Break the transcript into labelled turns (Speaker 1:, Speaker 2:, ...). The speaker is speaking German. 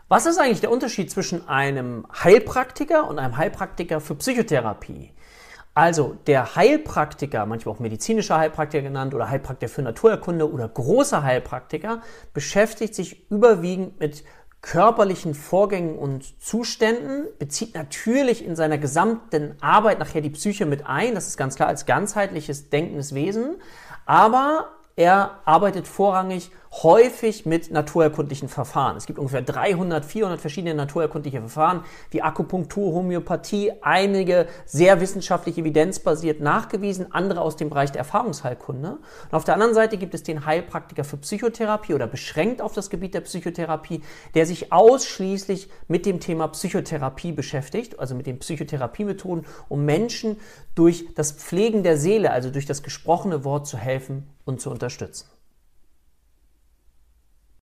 Speaker 1: Was ist eigentlich der Unterschied zwischen einem Heilpraktiker und einem Heilpraktiker für Psychotherapie? Also der Heilpraktiker, manchmal auch medizinischer Heilpraktiker genannt oder Heilpraktiker für Naturerkunde oder großer Heilpraktiker, beschäftigt sich überwiegend mit körperlichen Vorgängen und Zuständen, bezieht natürlich in seiner gesamten Arbeit nachher die Psyche mit ein, das ist ganz klar als ganzheitliches denkendes Wesen, aber er arbeitet vorrangig häufig mit naturerkundlichen Verfahren. Es gibt ungefähr 300, 400 verschiedene naturerkundliche Verfahren, wie Akupunktur, Homöopathie, einige sehr wissenschaftlich evidenzbasiert nachgewiesen, andere aus dem Bereich der Erfahrungsheilkunde. Und auf der anderen Seite gibt es den Heilpraktiker für Psychotherapie oder beschränkt auf das Gebiet der Psychotherapie, der sich ausschließlich mit dem Thema Psychotherapie beschäftigt, also mit den Psychotherapiemethoden, um Menschen durch das Pflegen der Seele, also durch das gesprochene Wort zu helfen und zu unterstützen.